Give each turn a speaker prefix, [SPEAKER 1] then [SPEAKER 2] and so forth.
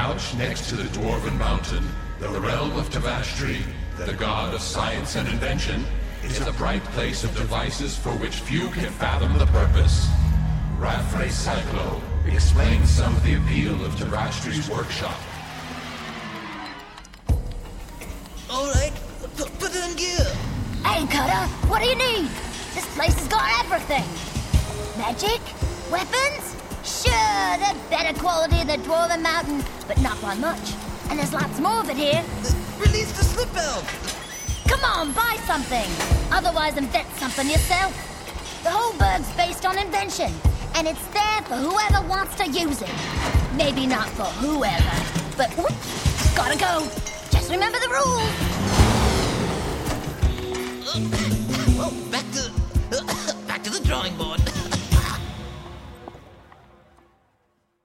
[SPEAKER 1] Crouched next to the Dwarven Mountain, the realm of Tavastri, the god of science and invention, is a bright place of devices for which few can fathom the purpose. Raffray Cyclo explains some of the appeal of Tavastri's workshop.
[SPEAKER 2] Alright, put it in gear.
[SPEAKER 3] Hey, Cutter, what do you need? This place has got everything. Magic? Weapons? Sure, they're better quality than Dwarven Mountain, but not by much. And there's lots more of it here.
[SPEAKER 2] Release the slip elf.
[SPEAKER 3] Come on, buy something. Otherwise, invent something yourself. The whole burg's based on invention, and it's there for whoever wants to use it. Maybe not for whoever, but whoops, gotta go. Just remember the rules.
[SPEAKER 2] Well, back to the drawing board.